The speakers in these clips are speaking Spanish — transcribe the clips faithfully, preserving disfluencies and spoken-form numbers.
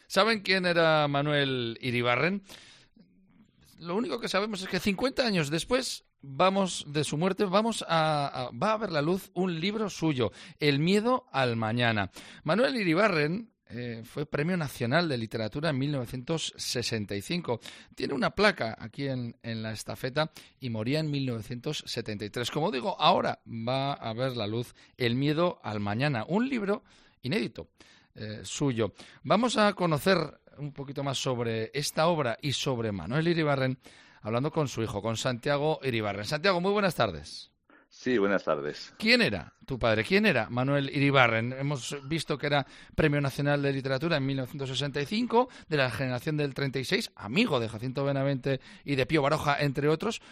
¿Saben quién era Manuel Iribarren? Lo único que sabemos es que cincuenta años después vamos de su muerte, vamos a, a va a ver la luz un libro suyo, El miedo al mañana. Manuel Iribarren eh, fue Premio Nacional de Literatura en mil novecientos sesenta y cinco. Tiene una placa aquí en, en la estafeta y moría en mil novecientos setenta y tres. Como digo, ahora va a ver la luz El miedo al mañana, un libro inédito eh, suyo. Vamos a conocer un poquito más sobre esta obra y sobre Manuel Iribarren, hablando con su hijo, con Santiago Iribarren. Santiago, muy buenas tardes. Sí, buenas tardes. ¿Quién era tu padre? ¿Quién era Manuel Iribarren? Hemos visto que era Premio Nacional de Literatura en mil novecientos sesenta y cinco, de la generación del treinta y seis, amigo de Jacinto Benavente y de Pío Baroja, entre otros,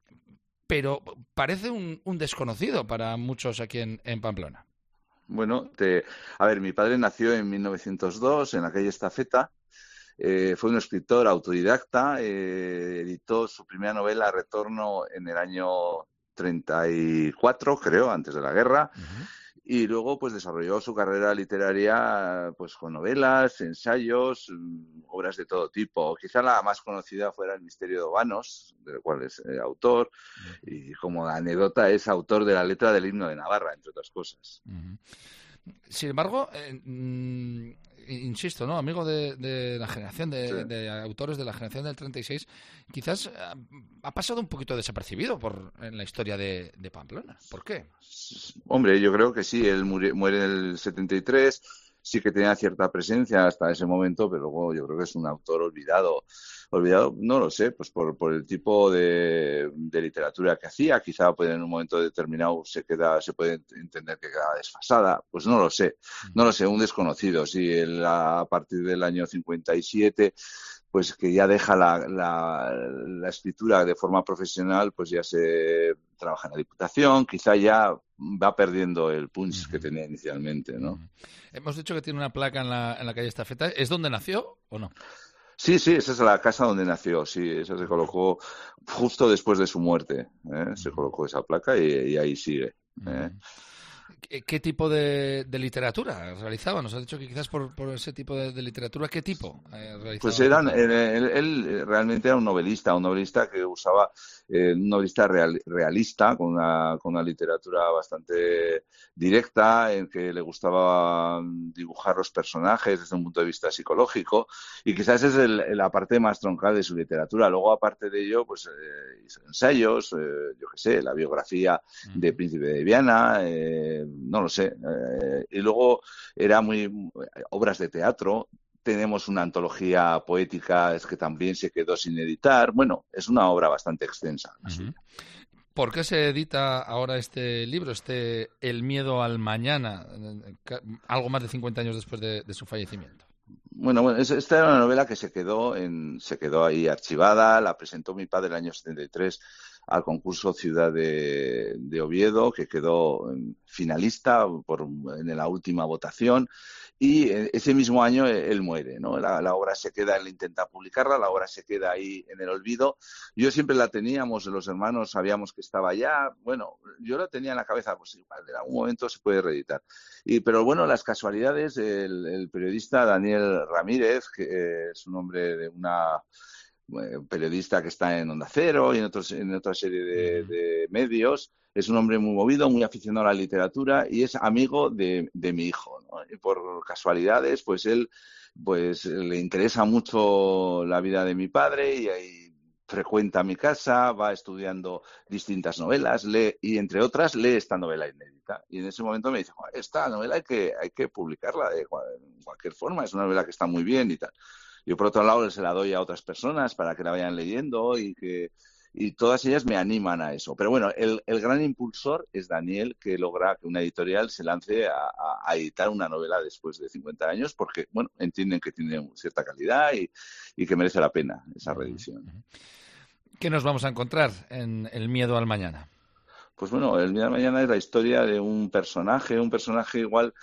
pero parece un, un desconocido para muchos aquí en, en Pamplona. Bueno, te... a ver, mi padre nació en mil novecientos dos en la calle Estafeta. Eh, fue un escritor autodidacta, eh, editó su primera novela Retorno en el año treinta y cuatro, creo, antes de la guerra, uh-huh. Y luego pues desarrolló su carrera literaria pues con novelas, ensayos, obras de todo tipo. Quizá la más conocida fuera El misterio de Obanos, del cual es eh, autor, uh-huh. Y como anécdota es autor de la letra del himno de Navarra, entre otras cosas. Uh-huh. Sin embargo, eh, mm, insisto, ¿no? Amigo de, de la generación de, sí. de autores de la generación del treinta y seis, quizás ha, ha pasado un poquito desapercibido por en la historia de, de Pamplona. ¿Por qué? Hombre, yo creo que sí. Él muere, muere en el setenta y tres. Sí que tenía cierta presencia hasta ese momento, pero luego yo creo que es un autor olvidado. Olvidado, no lo sé, pues por, por el tipo de, de literatura que hacía. Quizá pues, en un momento determinado se queda, se puede entender que queda desfasada. Pues no lo sé, no lo sé, un desconocido. Sí, él a partir del año cincuenta y siete, pues que ya deja la, la, la escritura de forma profesional, pues ya se trabaja en la Diputación, quizá ya va perdiendo el punch uh-huh. que tenía inicialmente, ¿no? Uh-huh. Hemos dicho que tiene una placa en la, en la calle Estafeta. ¿Es donde nació o no? Sí, sí, esa es la casa donde nació, sí, esa se colocó justo después de su muerte, ¿eh? Uh-huh. Se colocó esa placa y, y ahí sigue, ¿eh? Uh-huh. ¿Qué, ¿Qué tipo de, de literatura realizaba? Nos has dicho que quizás por, por ese tipo de, de literatura, ¿qué tipo eh, realizaba? Pues eran, él, él, él realmente era un novelista, un novelista que usaba, eh, un novelista real, realista, con una, con una literatura bastante directa, en que le gustaba dibujar los personajes desde un punto de vista psicológico, y quizás es el, la parte más troncal de su literatura. Luego, aparte de ello, pues eh, hizo ensayos, eh, yo qué sé, la biografía mm. de Príncipe de Viana, eh, no lo sé, eh, y luego era muy obras de teatro. Tenemos una antología poética es que también se quedó sin editar. Bueno, es una obra bastante extensa. Uh-huh. ¿Por qué se edita ahora este libro, este El miedo al mañana, algo más de cincuenta años después de, de su fallecimiento? Bueno, bueno, esta era una novela que se quedó en, se quedó ahí archivada. La presentó mi padre el año setenta y tres al concurso Ciudad de, de Oviedo, que quedó finalista por, en la última votación. Y ese mismo año él muere, ¿no? La, la obra se queda, él intenta publicarla, la obra se queda ahí en el olvido. Yo siempre la teníamos, los hermanos sabíamos que estaba allá. Bueno, yo la tenía en la cabeza, pues igual, en algún momento se puede reeditar. Y, pero bueno, las casualidades, el, el periodista Daniel Ramírez, que es un hombre de una... un periodista que está en Onda Cero y en, otros, en otra serie de, de medios. Es un hombre muy movido, muy aficionado a la literatura y es amigo de, de mi hijo, ¿no? Y por casualidades, pues él pues le interesa mucho la vida de mi padre y ahí frecuenta mi casa, va estudiando distintas novelas, lee, y entre otras lee esta novela inédita. Y en ese momento me dice, esta novela hay que, hay que publicarla de cualquier forma, es una novela que está muy bien y tal. Yo, por otro lado, se la doy a otras personas para que la vayan leyendo y que y todas ellas me animan a eso. Pero bueno, el, el gran impulsor es Daniel, que logra que una editorial se lance a, a, a editar una novela después de cincuenta años porque, bueno, entienden que tiene cierta calidad y, y que merece la pena esa reedición. ¿Qué nos vamos a encontrar en El miedo al mañana? Pues bueno, El miedo al mañana es la historia de un personaje, un personaje igual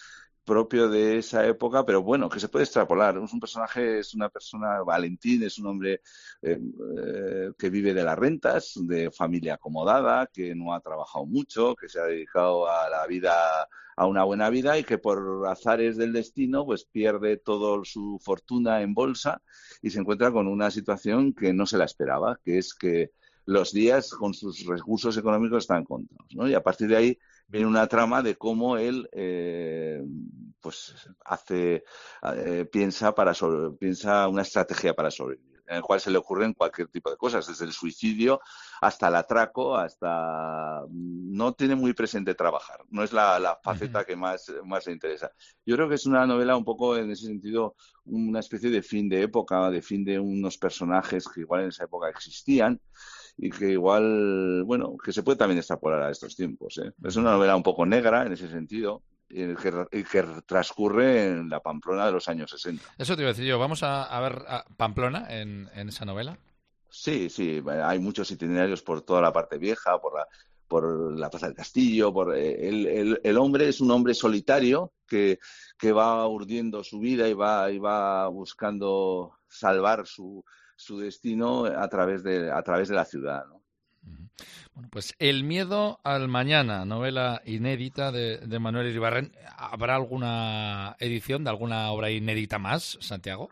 propio de esa época, pero bueno, que se puede extrapolar. Es un personaje, es una persona, Valentín es un hombre eh, eh, que vive de las rentas, de familia acomodada, que no ha trabajado mucho, que se ha dedicado a la vida, a una buena vida y que por azares del destino pues pierde toda su fortuna en bolsa y se encuentra con una situación que no se la esperaba, que es que los días con sus recursos económicos están contados, ¿no? Y a partir de ahí viene una trama de cómo él eh, pues hace eh, piensa para sobre, piensa una estrategia para sobrevivir, en el cual se le ocurren cualquier tipo de cosas, desde el suicidio hasta el atraco, hasta no tiene muy presente trabajar, no es la, la faceta que más, más le interesa. Yo creo que es una novela un poco en ese sentido una especie de fin de época, de fin de unos personajes que igual en esa época existían y que igual, bueno, que se puede también extrapolar a estos tiempos, ¿eh? Es una novela un poco negra en ese sentido y que, y que transcurre en la Pamplona de los años sesenta. Eso te iba a decir yo. ¿Vamos a, a ver a Pamplona en, en esa novela? Sí, sí, hay muchos itinerarios por toda la parte vieja, por la, por la Plaza del Castillo, por el, el, el hombre es un hombre solitario que, que va urdiendo su vida y va, y va buscando salvar su, su destino a través de, a través de la ciudad, ¿no? Bueno, pues El miedo al mañana, novela inédita de, de Manuel Iribarren. ¿Habrá alguna edición de alguna obra inédita más, Santiago?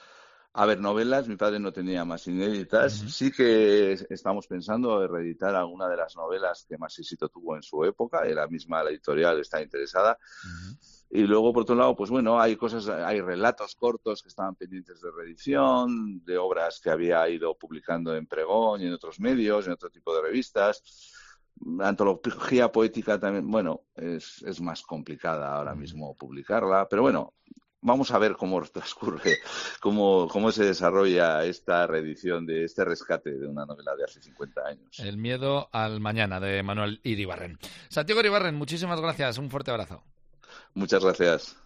A ver, novelas, mi padre no tenía más inéditas. Uh-huh. Sí que estamos pensando en reeditar alguna de las novelas que más éxito tuvo en su época, y la misma la editorial está interesada. Uh-huh. Y luego, por otro lado, pues bueno, hay cosas, hay relatos cortos que estaban pendientes de reedición, de obras que había ido publicando en Pregón y en otros medios, en otro tipo de revistas. La antología poética también, bueno, es, es más complicada ahora mismo publicarla, pero bueno, vamos a ver cómo transcurre, cómo, cómo se desarrolla esta reedición de este rescate de una novela de hace cincuenta años. El miedo al mañana, de Manuel Iribarren. Santiago Iribarren, muchísimas gracias. Un fuerte abrazo. Muchas gracias.